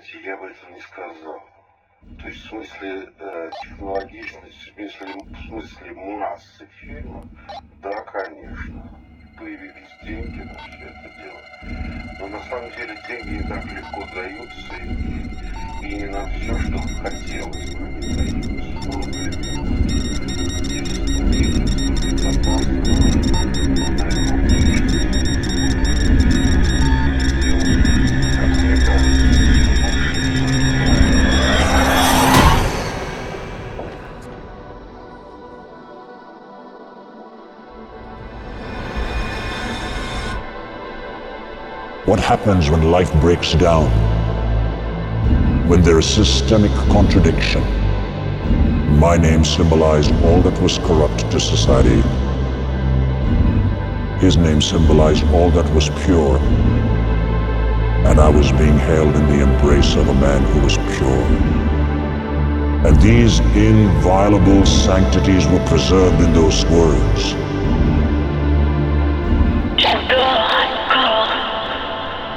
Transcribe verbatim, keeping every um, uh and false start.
знаете, я бы этого не сказал. То есть в смысле э, технологичности, в смысле, в смысле массы фильма, да, конечно, появились деньги на все это дело. Но на самом деле деньги не так легко даются, и, и не на все, что хотелось бы, они даются. Ну, например, есть такие, What happens when life breaks down? When there is systemic contradiction? My name symbolized all that was corrupt to society. His name symbolized all that was pure. And I was being held in the embrace of a man who was pure. And these inviolable sanctities were preserved in those words.